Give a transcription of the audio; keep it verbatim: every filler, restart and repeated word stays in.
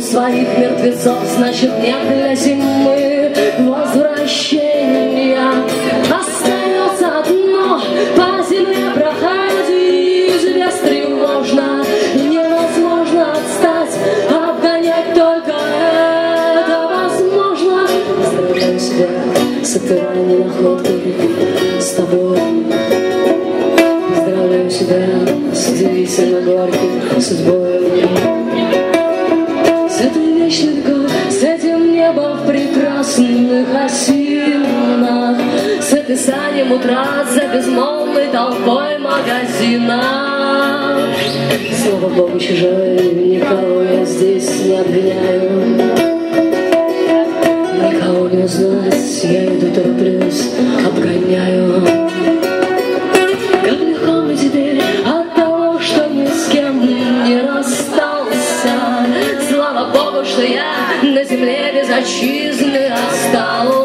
своих мертвецов, значит нет для зимы возвращения. Остается одно по земле проходить, без тревожно, невозможно отстать, обгонять только это возможно. Поздравляю себя с этой ранней находкой, с тобой. Поздравляю себя с удивительно горькой судьбой, с этой вечной рекой, с этим небом в прекрасных осинах, с этой санем утрат за безмолвной толпой магазина. Слава Богу, чужой, никого я здесь не обвиняю, никого не узнать, я иду, тороплюсь, обгоняю. Как легко мне теперь от того, что ни с кем не расстался. Слава Богу, что я на земле без отчизны остался.